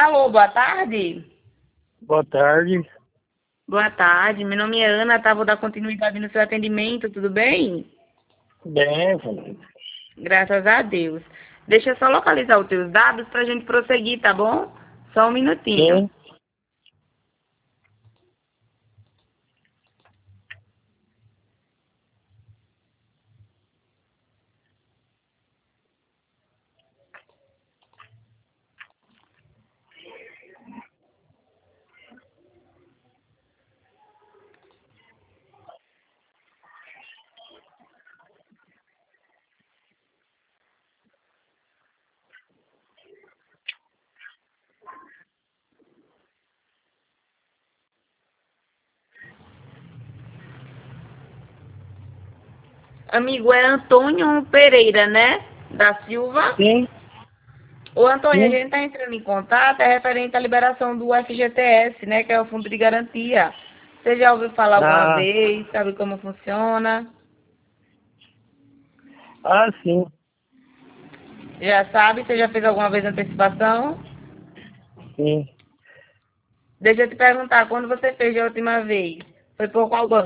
Alô, boa tarde. Boa tarde. Boa tarde, meu nome é Ana, tá? Vou dar continuidade no seu atendimento, tudo bem? Bem, filho. Graças a Deus. Deixa eu só localizar os teus dados pra gente prosseguir, tá bom? Só um minutinho. Sim. Amigo, é Antônio Pereira, né? Da Silva. Sim, Ô, Antônio, a sim. gente tá entrando em contato, é referente à liberação do FGTS, né? Que é o Fundo de Garantia. Você já ouviu falar alguma Ah, vez? Sabe como funciona? sim. Já sabe? Você já fez alguma vez antecipação? Sim. Deixa eu te perguntar, quando você fez a última vez? Foi por qual banco?